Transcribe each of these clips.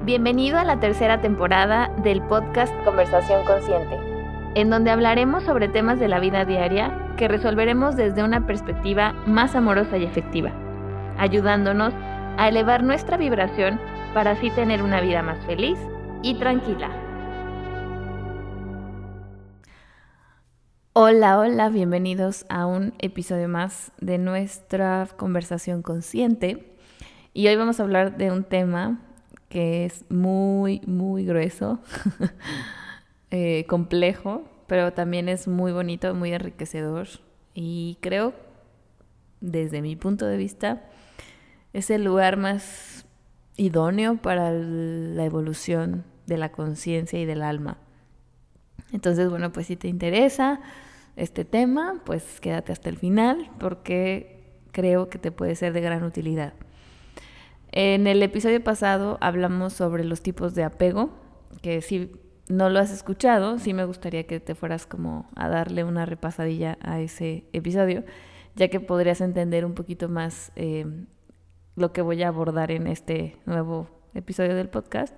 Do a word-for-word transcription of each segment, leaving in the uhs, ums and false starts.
Bienvenido a la tercera temporada del podcast Conversación Consciente, en donde hablaremos sobre temas de la vida diaria que resolveremos desde una perspectiva más amorosa y efectiva, ayudándonos a elevar nuestra vibración para así tener una vida más feliz y tranquila. Hola, hola, bienvenidos a un episodio más de nuestra Conversación Consciente. Y hoy vamos a hablar de un tema que es muy, muy grueso, eh, complejo, pero también es muy bonito, muy enriquecedor. Y creo, desde mi punto de vista, es el lugar más idóneo para la evolución de la conciencia y del alma. Entonces, bueno, pues si te interesa este tema, pues quédate hasta el final porque creo que te puede ser de gran utilidad. En el episodio pasado hablamos sobre los tipos de apego, que si no lo has escuchado, sí me gustaría que te fueras como a darle una repasadilla a ese episodio, ya que podrías entender un poquito más eh, lo que voy a abordar en este nuevo episodio del podcast.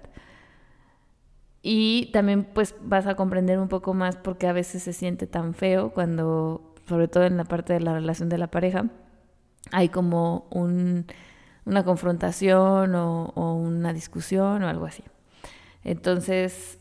Y también pues vas a comprender un poco más por qué a veces se siente tan feo cuando, sobre todo en la parte de la relación de la pareja, hay como un... una confrontación o, o una discusión o algo así. Entonces,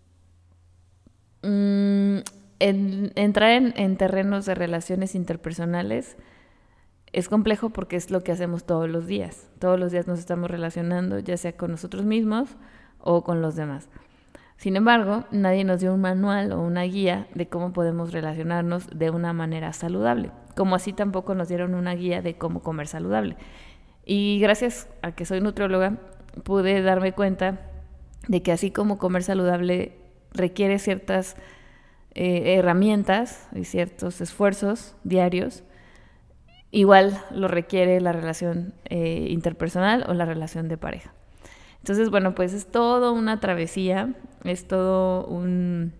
mmm, en, entrar en, en terrenos de relaciones interpersonales es complejo porque es lo que hacemos todos los días. Todos los días nos estamos relacionando, ya sea con nosotros mismos o con los demás. Sin embargo, nadie nos dio un manual o una guía de cómo podemos relacionarnos de una manera saludable, como así tampoco nos dieron una guía de cómo comer saludable. Y gracias a que soy nutrióloga, pude darme cuenta de que así como comer saludable requiere ciertas eh, herramientas y ciertos esfuerzos diarios, igual lo requiere la relación eh, interpersonal o la relación de pareja. Entonces, bueno, pues es todo una travesía, es todo un,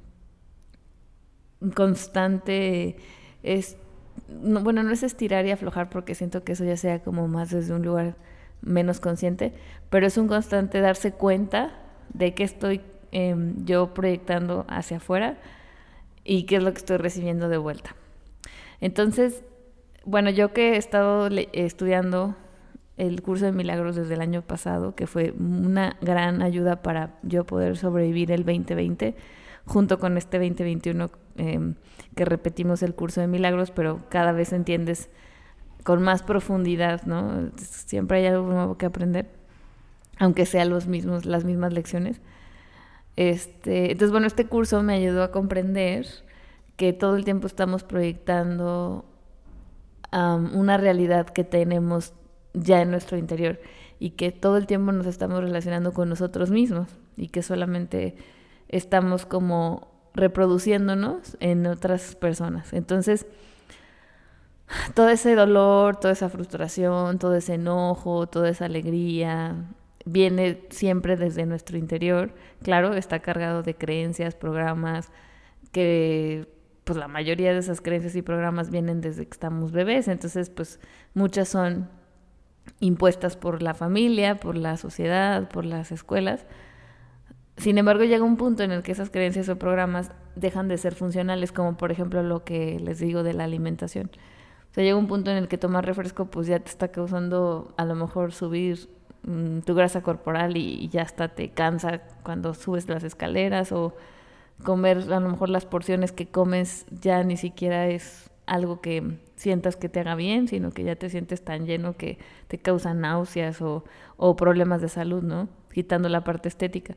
un constante... Es, No, bueno, no es estirar y aflojar porque siento que eso ya sea como más desde un lugar menos consciente, pero es un constante darse cuenta de qué estoy eh, yo proyectando hacia afuera y qué es lo que estoy recibiendo de vuelta. Entonces, bueno, yo que he estado le- estudiando el curso de milagros desde el año pasado, que fue una gran ayuda para yo poder sobrevivir el veinte veinte, junto con este veinte veintiuno eh, que repetimos el curso de milagros, pero cada vez entiendes con más profundidad, ¿no? Siempre hay algo nuevo que aprender, aunque sean los mismos, las mismas lecciones. Este, entonces, bueno, este curso me ayudó a comprender que todo el tiempo estamos proyectando um, una realidad que tenemos ya en nuestro interior y que todo el tiempo nos estamos relacionando con nosotros mismos y que solamente estamos como reproduciéndonos en otras personas. Entonces, todo ese dolor, toda esa frustración, todo ese enojo, toda esa alegría, viene siempre desde nuestro interior. Claro, está cargado de creencias, programas, que pues la mayoría de esas creencias y programas vienen desde que estamos bebés. Entonces, pues muchas son impuestas por la familia, por la sociedad, por las escuelas. Sin embargo, llega un punto en el que esas creencias o programas dejan de ser funcionales, como por ejemplo lo que les digo de la alimentación. O sea, llega un punto en el que tomar refresco pues ya te está causando a lo mejor subir mmm, tu grasa corporal y, y ya hasta te cansa cuando subes las escaleras, o comer a lo mejor las porciones que comes ya ni siquiera es algo que sientas que te haga bien, sino que ya te sientes tan lleno que te causa náuseas o, o problemas de salud, ¿no? Quitando la parte estética.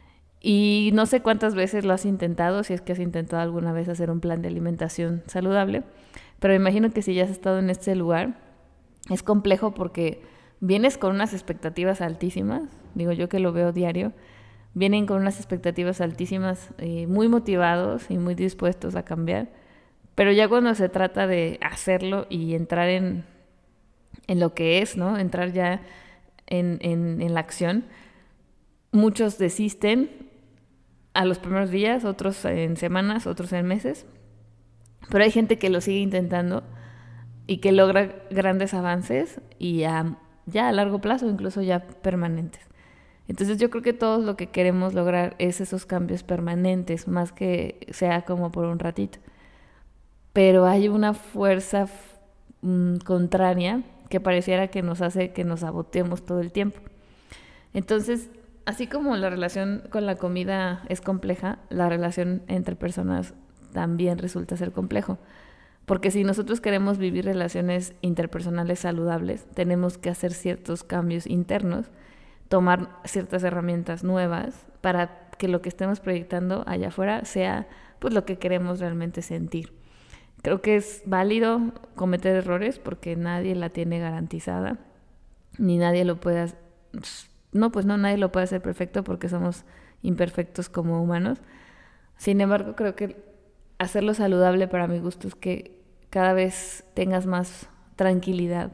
Y no sé cuántas veces lo has intentado, si es que has intentado alguna vez hacer un plan de alimentación saludable, pero me imagino que si ya has estado en este lugar, es complejo porque vienes con unas expectativas altísimas, digo yo que lo veo diario, vienen con unas expectativas altísimas, eh, muy motivados y muy dispuestos a cambiar, pero ya cuando se trata de hacerlo y entrar en, en lo que es, ¿no? Entrar ya en, en, en la acción, muchos desisten a los primeros días, otros en semanas, otros en meses, pero hay gente que lo sigue intentando y que logra grandes avances y a, ya a largo plazo, incluso ya permanentes. Entonces yo creo que todos lo que queremos lograr es esos cambios permanentes, más que sea como por un ratito. Pero hay una fuerza mm, contraria que pareciera que nos hace que nos saboteemos todo el tiempo. Entonces, así como la relación con la comida es compleja, la relación entre personas también resulta ser complejo. Porque si nosotros queremos vivir relaciones interpersonales saludables, tenemos que hacer ciertos cambios internos, tomar ciertas herramientas nuevas para que lo que estemos proyectando allá afuera sea pues lo que queremos realmente sentir. Creo que es válido cometer errores porque nadie la tiene garantizada, ni nadie lo puede hacer. No, pues no, nadie lo puede hacer perfecto porque somos imperfectos como humanos. Sin embargo, creo que hacerlo saludable para mi gusto es que cada vez tengas más tranquilidad.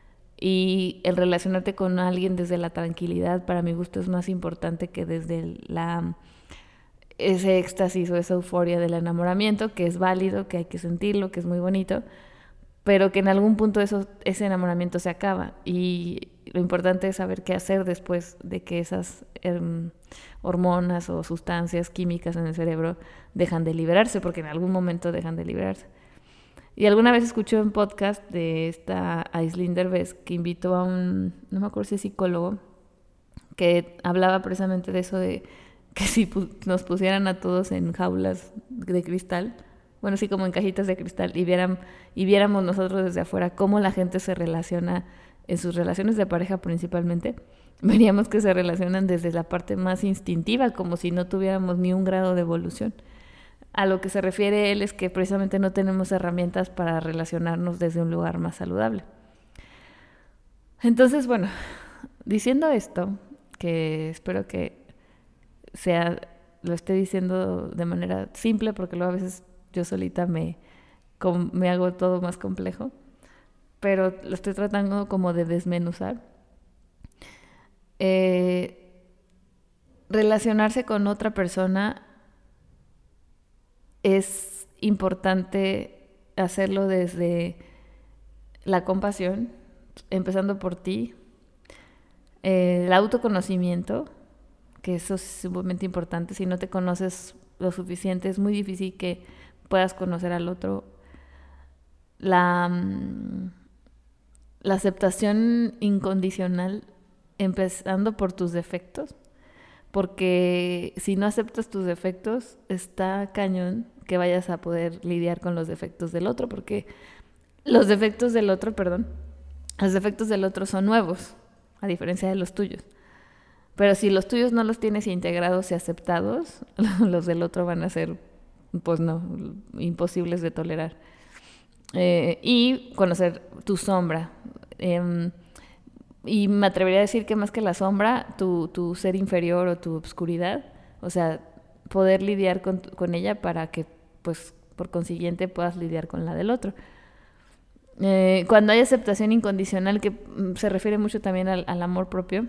Y el relacionarte con alguien desde la tranquilidad, para mi gusto, es más importante que desde la, ese éxtasis o esa euforia del enamoramiento, que es válido, que hay que sentirlo, que es muy bonito, pero que en algún punto eso, ese enamoramiento se acaba. Y lo importante es saber qué hacer después de que esas eh, hormonas o sustancias químicas en el cerebro dejan de liberarse, porque en algún momento dejan de liberarse. Y alguna vez escuché un podcast de esta Aislinn Derbez que invitó a un, no me acuerdo si es psicólogo, que hablaba precisamente de eso de que si pu- nos pusieran a todos en jaulas de cristal, bueno, así como en cajitas de cristal, y, vieran, y viéramos nosotros desde afuera cómo la gente se relaciona en sus relaciones de pareja principalmente, veríamos que se relacionan desde la parte más instintiva, como si no tuviéramos ni un grado de evolución. A lo que se refiere él es que precisamente no tenemos herramientas para relacionarnos desde un lugar más saludable. Entonces, bueno, diciendo esto, que espero que sea, lo esté diciendo de manera simple, porque luego a veces yo solita me, me hago todo más complejo, pero lo estoy tratando como de desmenuzar. Eh, relacionarse con otra persona es importante hacerlo desde la compasión, empezando por ti, eh, el autoconocimiento, que eso es sumamente importante. Si no te conoces lo suficiente, es muy difícil que puedas conocer al otro. La, la aceptación incondicional, empezando por tus defectos, porque si no aceptas tus defectos, está cañón que vayas a poder lidiar con los defectos del otro, porque los defectos del otro, perdón, los defectos del otro son nuevos, a diferencia de los tuyos. Pero si los tuyos no los tienes integrados y aceptados, los del otro van a ser, pues no, imposibles de tolerar. Eh, y conocer tu sombra. Eh, y me atrevería a decir que más que la sombra, tu, tu ser inferior o tu obscuridad, o sea, poder lidiar con, con ella para que, pues, por consiguiente puedas lidiar con la del otro. Eh, cuando hay aceptación incondicional, que se refiere mucho también al, al amor propio,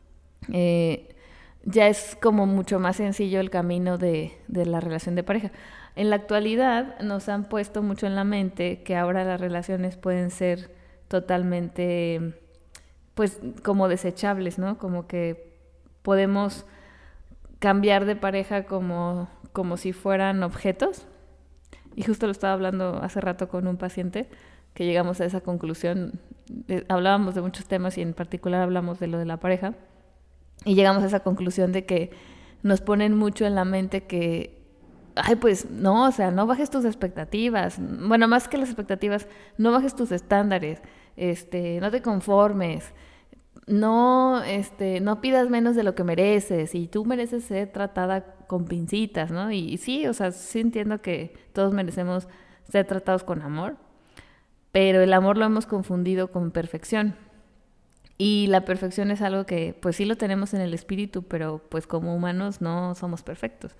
eh, ya es como mucho más sencillo el camino de, de la relación de pareja. En la actualidad nos han puesto mucho en la mente que ahora las relaciones pueden ser totalmente, pues, como desechables, ¿no? Como que podemos cambiar de pareja como, como si fueran objetos. Y justo lo estaba hablando hace rato con un paciente, que llegamos a esa conclusión. Eh, hablábamos de muchos temas y en particular hablamos de lo de la pareja. Y llegamos a esa conclusión de que nos ponen mucho en la mente que, ay, pues no, o sea, no bajes tus expectativas. Bueno, más que las expectativas, no bajes tus estándares, este, no te conformes, no, este, no pidas menos de lo que mereces, y tú mereces ser tratada con pincitas, ¿no? Y, y sí, o sea, sí entiendo que todos merecemos ser tratados con amor, pero el amor lo hemos confundido con perfección. Y la perfección es algo que pues sí lo tenemos en el espíritu, pero pues como humanos no somos perfectos.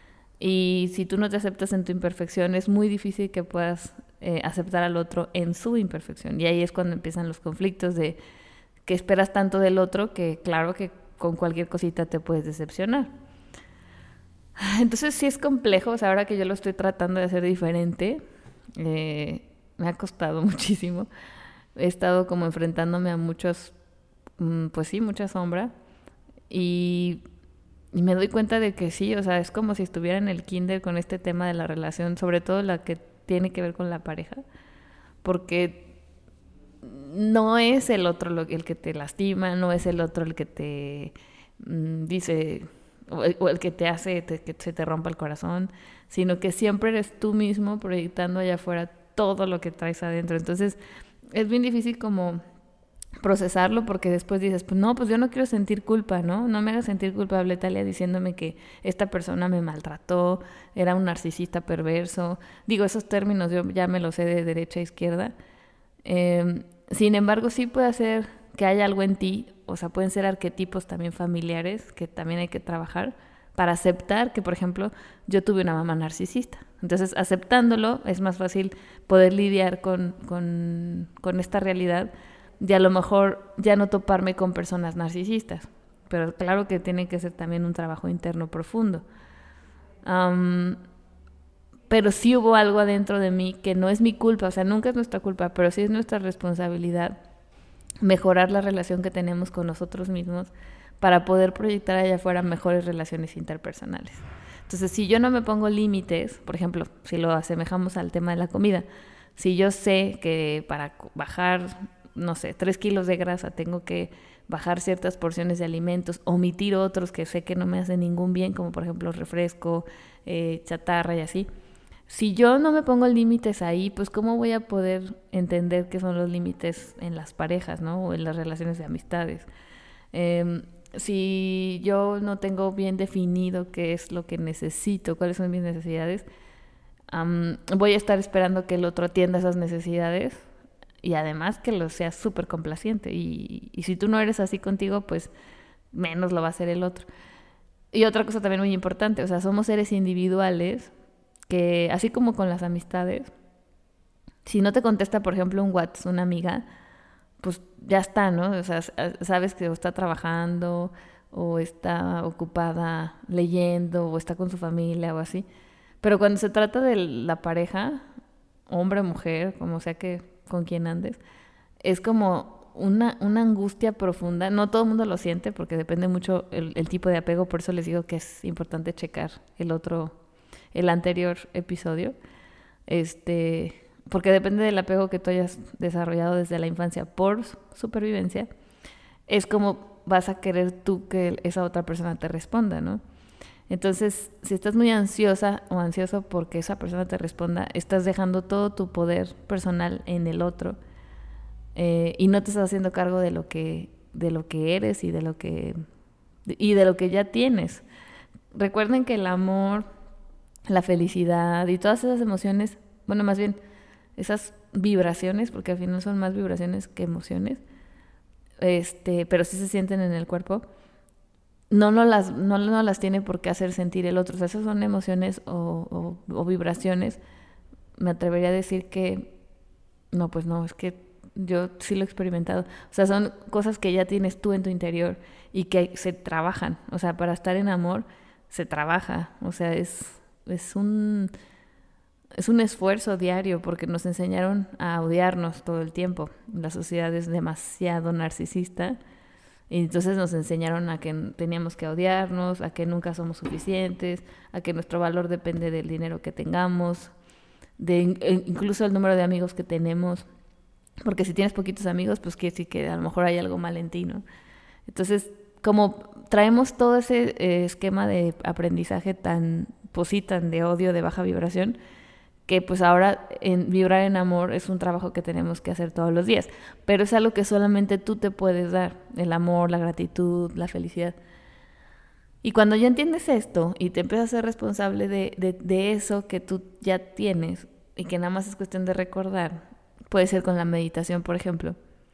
Y si tú no te aceptas en tu imperfección, es muy difícil que puedas eh, aceptar al otro en su imperfección. Y ahí es cuando empiezan los conflictos de que esperas tanto del otro que claro que con cualquier cosita te puedes decepcionar. Entonces sí es complejo, o sea, ahora que yo lo estoy tratando de hacer diferente, eh, me ha costado muchísimo. He estado como enfrentándome a muchos, pues sí, mucha sombra. Y, y me doy cuenta de que sí, o sea, es como si estuviera en el kinder con este tema de la relación, sobre todo la que tiene que ver con la pareja, porque no es el otro lo, el que te lastima, no es el otro el que te mm, dice o el, o el que te hace te, que se te rompa el corazón, sino que siempre eres tú mismo proyectando allá afuera todo lo que traes adentro. Entonces es bien difícil como procesarlo porque después dices, pues no, pues yo no quiero sentir culpa, ¿no? No me hagas sentir culpable, Talia, diciéndome que esta persona me maltrató, era un narcisista perverso. Digo, esos términos yo ya me los sé de derecha a izquierda. Eh, sin embargo, sí puede ser que haya algo en ti, o sea, pueden ser arquetipos también familiares que también hay que trabajar para aceptar que, por ejemplo, yo tuve una mamá narcisista. Entonces, aceptándolo es más fácil poder lidiar con, con, con esta realidad y a lo mejor ya no toparme con personas narcisistas. Pero claro que tiene que ser también un trabajo interno profundo. Um, pero sí hubo algo adentro de mí que no es mi culpa, o sea, nunca es nuestra culpa, pero sí es nuestra responsabilidad mejorar la relación que tenemos con nosotros mismos para poder proyectar allá afuera mejores relaciones interpersonales. Entonces, si yo no me pongo límites, por ejemplo, si lo asemejamos al tema de la comida, si yo sé que para bajar, no sé, tres kilos de grasa tengo que bajar ciertas porciones de alimentos, omitir otros que sé que no me hacen ningún bien, como por ejemplo refresco, eh, chatarra y así. Si yo no me pongo límites ahí, pues ¿cómo voy a poder entender qué son los límites en las parejas, ¿no? O en las relaciones de amistades? Eh, si yo no tengo bien definido qué es lo que necesito, cuáles son mis necesidades, um, voy a estar esperando que el otro atienda esas necesidades y además que lo sea súper complaciente. Y, y si tú no eres así contigo, pues menos lo va a hacer el otro. Y otra cosa también muy importante, o sea, somos seres individuales que, así como con las amistades, si no te contesta, por ejemplo, un WhatsApp, una amiga, pues ya está, ¿no? O sea, sabes que o está trabajando o está ocupada leyendo o está con su familia o así. Pero cuando se trata de la pareja, hombre o mujer, como sea que con quien andes, es como una, una angustia profunda. No todo el mundo lo siente porque depende mucho el, el tipo de apego, por eso les digo que es importante checar el otro, el anterior episodio. Este... porque depende del apego que tú hayas desarrollado desde la infancia por supervivencia, es como vas a querer tú que esa otra persona te responda, ¿no? Entonces, si estás muy ansiosa o ansioso porque esa persona te responda, estás dejando todo tu poder personal en el otro eh, y no te estás haciendo cargo de lo que, de lo que eres y de lo que, y de lo que ya tienes. Recuerden que el amor, la felicidad y todas esas emociones, bueno, más bien esas vibraciones, porque al final son más vibraciones que emociones, este, pero sí se sienten en el cuerpo, no nos las, no, no las tiene por qué hacer sentir el otro. O sea, esas son emociones o, o, o vibraciones. Me atrevería a decir que no, pues no, es que yo sí lo he experimentado. O sea, son cosas que ya tienes tú en tu interior y que se trabajan. O sea, para estar en amor se trabaja. O sea, es, es un... es un esfuerzo diario porque nos enseñaron a odiarnos todo el tiempo. La sociedad es demasiado narcisista y entonces nos enseñaron a que teníamos que odiarnos, a que nunca somos suficientes, a que nuestro valor depende del dinero que tengamos, de incluso el número de amigos que tenemos, porque si tienes poquitos amigos, pues quiere decir que a lo mejor hay algo mal en ti, ¿no? Entonces, como traemos todo ese eh, esquema de aprendizaje tan, pues sí, tan de odio, de baja vibración, que pues ahora en vibrar en amor es un trabajo que tenemos que hacer todos los días, pero es algo que solamente tú te puedes dar, el amor, la gratitud, la felicidad. Y cuando ya entiendes esto y te empiezas a ser responsable de, de, de eso que tú ya tienes y que nada más es cuestión de recordar, puede ser con la meditación, por ejemplo,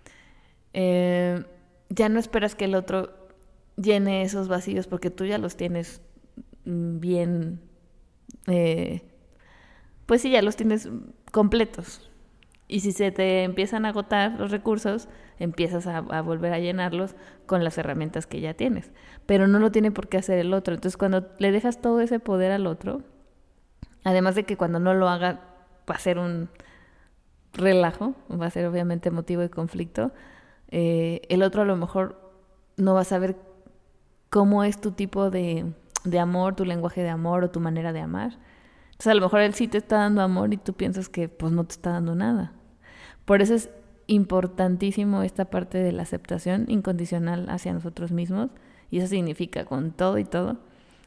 eh, ya no esperas que el otro llene esos vacíos porque tú ya los tienes bien... Eh, pues sí, ya los tienes completos. Y si se te empiezan a agotar los recursos, empiezas a, a volver a llenarlos con las herramientas que ya tienes. Pero no lo tiene por qué hacer el otro. Entonces, cuando le dejas todo ese poder al otro, además de que cuando no lo haga va a ser un relajo, va a ser obviamente motivo de conflicto, eh, el otro a lo mejor no va a saber cómo es tu tipo de, de amor, tu lenguaje de amor o tu manera de amar. Entonces a lo mejor él sí te está dando amor y tú piensas que pues no te está dando nada. Por eso es importantísimo esta parte de la aceptación incondicional hacia nosotros mismos, y eso significa con todo y todo.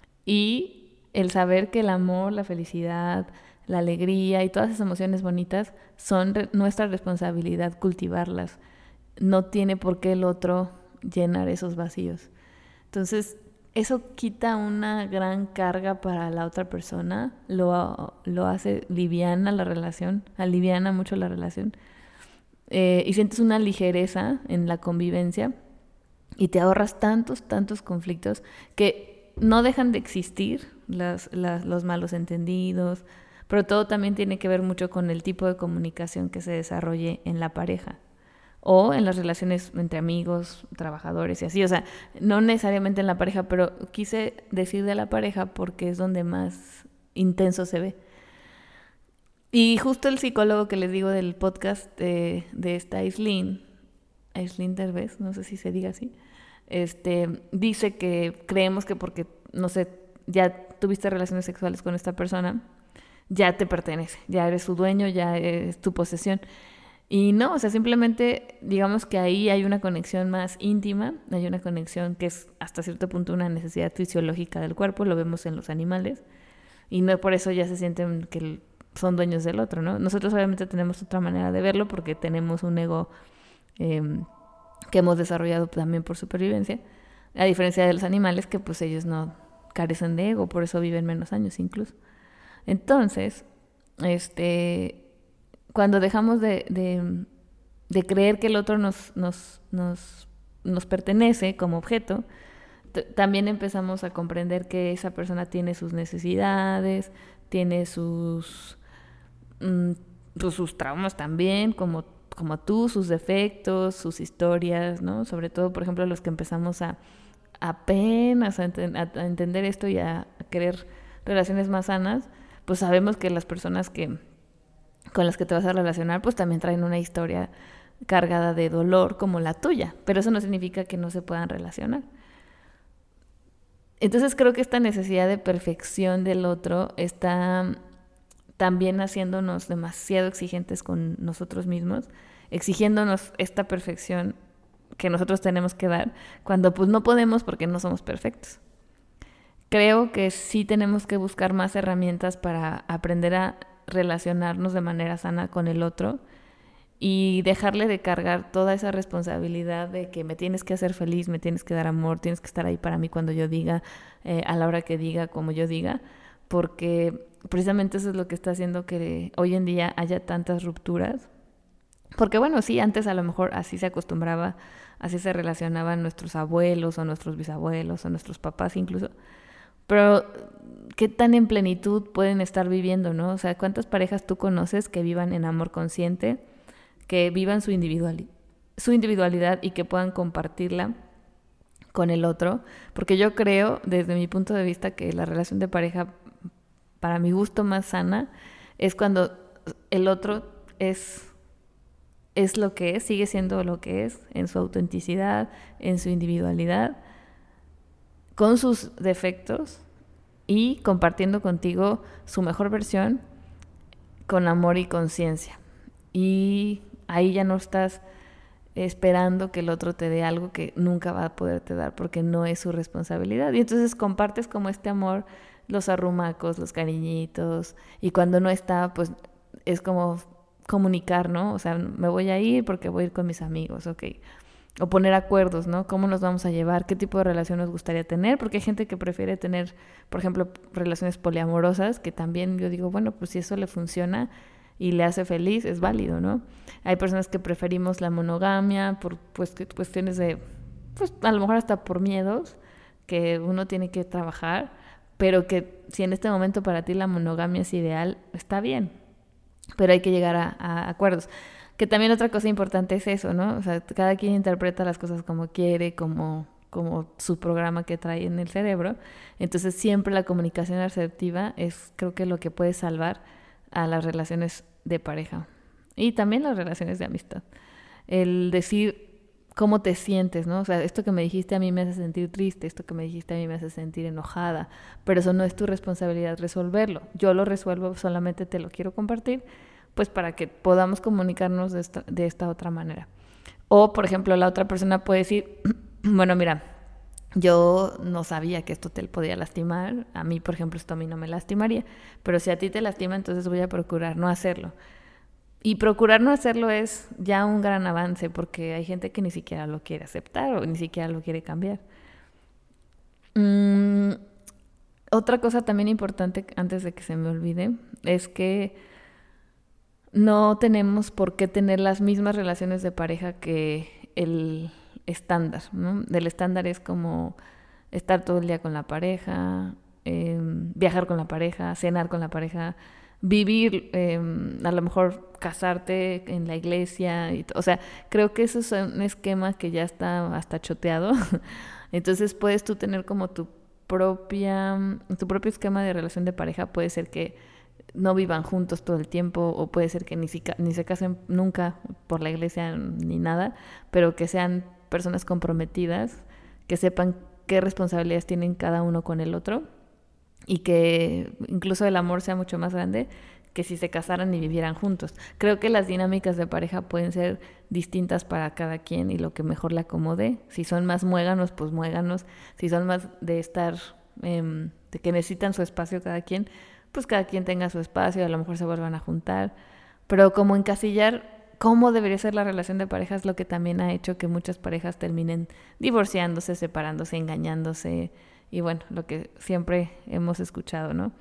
Y el saber que el amor, la felicidad, la alegría y todas esas emociones bonitas son re- nuestra responsabilidad cultivarlas. No tiene por qué el otro llenar esos vacíos. Entonces, eso quita una gran carga para la otra persona, lo, lo hace liviana la relación, aliviana mucho la relación, eh, y sientes una ligereza en la convivencia y te ahorras tantos, tantos conflictos que no dejan de existir, las, las, los malos entendidos, pero todo también tiene que ver mucho con el tipo de comunicación que se desarrolle en la pareja o en las relaciones entre amigos, trabajadores y así. O sea, no necesariamente en la pareja, pero quise decir de la pareja porque es donde más intenso se ve. Y justo el psicólogo que les digo del podcast de, de esta Aislinn, Aislinn Derbez, no sé si se diga así, este, dice que creemos que porque, no sé, ya tuviste relaciones sexuales con esta persona, ya te pertenece, ya eres su dueño, ya es tu posesión. Y no, o sea, simplemente digamos que ahí hay una conexión más íntima, hay una conexión que es hasta cierto punto una necesidad fisiológica del cuerpo, lo vemos en los animales, y no por eso ya se sienten que son dueños del otro, ¿no? Nosotros obviamente tenemos otra manera de verlo porque tenemos un ego eh, que hemos desarrollado también por supervivencia, a diferencia de los animales que pues ellos no carecen de ego, por eso viven menos años incluso. Entonces, este... cuando dejamos de, de, de creer que el otro nos, nos, nos, nos pertenece como objeto, t- también empezamos a comprender que esa persona tiene sus necesidades, tiene sus, mm, sus, sus traumas también, como, como tú, sus defectos, sus historias, ¿no? Sobre todo, por ejemplo, los que empezamos a apenas a, enten- a, a entender esto y a, a querer relaciones más sanas, pues sabemos que las personas que con las que te vas a relacionar, pues también traen una historia cargada de dolor como la tuya, pero eso no significa que no se puedan relacionar. Entonces creo que esta necesidad de perfección del otro está también haciéndonos demasiado exigentes con nosotros mismos, exigiéndonos esta perfección que nosotros tenemos que dar, cuando pues no podemos porque no somos perfectos. Creo que sí tenemos que buscar más herramientas para aprender a relacionarnos de manera sana con el otro y dejarle de cargar toda esa responsabilidad de que me tienes que hacer feliz, me tienes que dar amor, tienes que estar ahí para mí cuando yo diga, eh, a la hora que diga, como yo diga, porque precisamente eso es lo que está haciendo que hoy en día haya tantas rupturas. Porque bueno, sí, antes a lo mejor así se acostumbraba, así se relacionaban nuestros abuelos o nuestros bisabuelos o nuestros papás incluso, pero qué tan en plenitud pueden estar viviendo, ¿no? O sea, ¿cuántas parejas tú conoces que vivan en amor consciente, que vivan su individualidad, su individualidad y que puedan compartirla con el otro? Porque yo creo, desde mi punto de vista, que la relación de pareja, para mi gusto más sana, es cuando el otro es, es lo que es, sigue siendo lo que es, en su autenticidad, en su individualidad, con sus defectos y compartiendo contigo su mejor versión con amor y conciencia. Y ahí ya no estás esperando que el otro te dé algo que nunca va a poderte dar porque no es su responsabilidad. Y entonces compartes como este amor, los arrumacos, los cariñitos, y cuando no está, pues es como comunicar, ¿no? O sea, me voy a ir porque voy a ir con mis amigos, ok. O poner acuerdos, ¿no? ¿Cómo nos vamos a llevar? ¿Qué tipo de relación nos gustaría tener? Porque hay gente que prefiere tener, por ejemplo, relaciones poliamorosas, que también yo digo, bueno, pues si eso le funciona y le hace feliz, es válido, ¿no? Hay personas que preferimos la monogamia por pues, cuestiones de, pues a lo mejor hasta por miedos que uno tiene que trabajar, pero que si en este momento para ti la monogamia es ideal, está bien, pero hay que llegar a, a acuerdos. Que también otra cosa importante es eso, ¿no? O sea, cada quien interpreta las cosas como quiere, como, como su programa que trae en el cerebro. Entonces siempre la comunicación asertiva es, creo que, lo que puede salvar a las relaciones de pareja y también las relaciones de amistad. El decir cómo te sientes, ¿no? O sea, esto que me dijiste a mí me hace sentir triste, esto que me dijiste a mí me hace sentir enojada, pero eso no es tu responsabilidad resolverlo. Yo lo resuelvo, solamente te lo quiero compartir, pues para que podamos comunicarnos de esta, de esta otra manera. O, por ejemplo, la otra persona puede decir, bueno, mira, yo no sabía que esto te podía lastimar, a mí, por ejemplo, esto a mí no me lastimaría, pero si a ti te lastima, entonces voy a procurar no hacerlo. Y procurar no hacerlo es ya un gran avance, porque hay gente que ni siquiera lo quiere aceptar o ni siquiera lo quiere cambiar. Mm, otra cosa también importante, antes de que se me olvide, es que no tenemos por qué tener las mismas relaciones de pareja que el estándar, ¿no? El estándar es como estar todo el día con la pareja, eh, viajar con la pareja, cenar con la pareja, vivir, eh, a lo mejor casarte en la iglesia, y o sea, creo que eso es un esquema que ya está hasta choteado. Entonces puedes tú tener como tu propia, tu propio esquema de relación de pareja. Puede ser que no vivan juntos todo el tiempo, o puede ser que ni, si, ni se casen nunca por la iglesia ni nada, pero que sean personas comprometidas, que sepan qué responsabilidades tienen cada uno con el otro, y que incluso el amor sea mucho más grande que si se casaran y vivieran juntos. Creo que las dinámicas de pareja pueden ser distintas para cada quien y lo que mejor le acomode. Si son más muéganos, pues muéganos. Si son más de estar, eh, de que necesitan su espacio cada quien, pues cada quien tenga su espacio, a lo mejor se vuelvan a juntar. Pero como encasillar cómo debería ser la relación de pareja es lo que también ha hecho que muchas parejas terminen divorciándose, separándose, engañándose, y bueno, lo que siempre hemos escuchado, ¿no?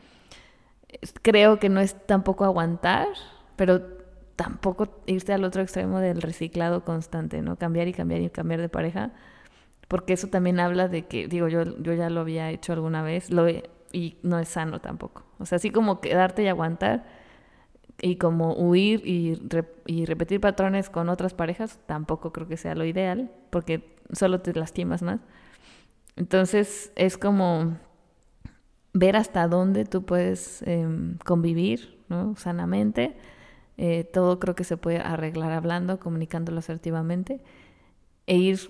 Creo que no es tampoco aguantar, pero tampoco irse al otro extremo del reciclado constante, ¿no? Cambiar y cambiar y cambiar de pareja, porque eso también habla de que, digo, yo, yo ya lo había hecho alguna vez, lo he, y no es sano tampoco. O sea, así como quedarte y aguantar y como huir y, re, y repetir patrones con otras parejas, tampoco creo que sea lo ideal, porque solo te lastimas más. Entonces es como ver hasta dónde tú puedes eh, convivir, ¿no? Sanamente. Eh, todo creo que se puede arreglar hablando, comunicándolo asertivamente, e ir,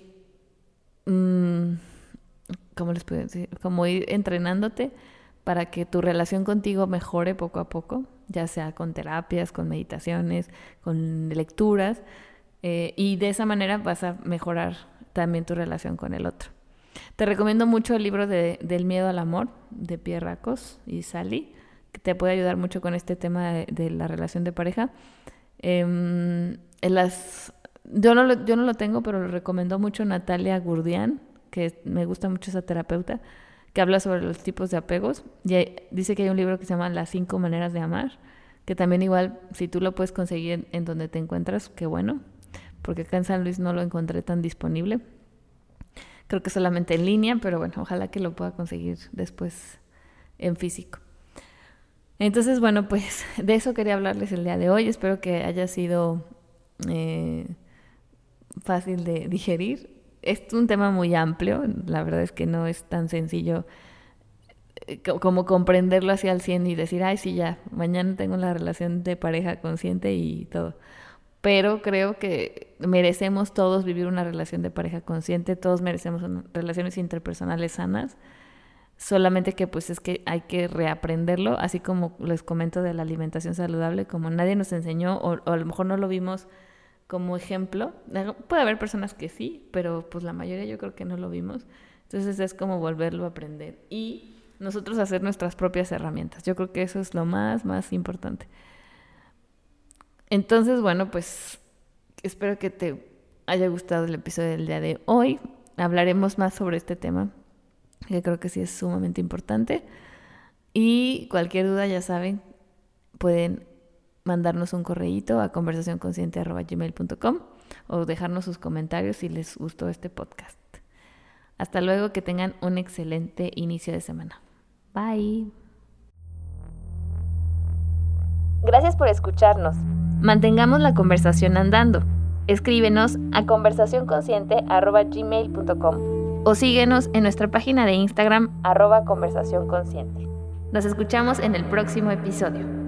mmm, ¿cómo les puedo decir? Como ir entrenándote para que tu relación contigo mejore poco a poco, ya sea con terapias, con meditaciones, con lecturas, eh, y de esa manera vas a mejorar también tu relación con el otro. Te recomiendo mucho el libro de, del miedo al amor, de Pierre Racos y Sally, que te puede ayudar mucho con este tema de, de la relación de pareja. Eh, en las, yo, no lo, yo no lo tengo, pero lo recomendó mucho Natalia Gurdian, que me gusta mucho esa terapeuta, que habla sobre los tipos de apegos. Y hay, dice que hay un libro que se llama Las cinco maneras de amar, que también igual, si tú lo puedes conseguir en, en donde te encuentras, qué bueno, porque acá en San Luis no lo encontré tan disponible. Creo que solamente en línea, pero bueno, ojalá que lo pueda conseguir después en físico. Entonces, bueno, pues de eso quería hablarles el día de hoy. Espero que haya sido eh, fácil de digerir. Es un tema muy amplio, la verdad es que no es tan sencillo como comprenderlo así al cien y decir, ay, sí, ya, mañana tengo la relación de pareja consciente y todo. Pero creo que merecemos todos vivir una relación de pareja consciente, todos merecemos una, relaciones interpersonales sanas, solamente que pues es que hay que reaprenderlo, así como les comento de la alimentación saludable, como nadie nos enseñó o, o a lo mejor no lo vimos como ejemplo. Puede haber personas que sí, pero pues la mayoría yo creo que no lo vimos. Entonces es como volverlo a aprender y nosotros hacer nuestras propias herramientas. Yo creo que eso es lo más, más importante. Entonces, bueno, pues espero que te haya gustado el episodio del día de hoy. Hablaremos más sobre este tema, que creo que sí es sumamente importante. Y cualquier duda, ya saben, pueden mandarnos un correíto a conversación consciente arroba gmail punto com o dejarnos sus comentarios si les gustó este podcast. Hasta luego, que tengan un excelente inicio de semana. Bye. Gracias por escucharnos. Mantengamos la conversación andando. Escríbenos a conversación consciente arroba gmail punto com o síguenos en nuestra página de Instagram arroba conversación consciente. Nos escuchamos en el próximo episodio.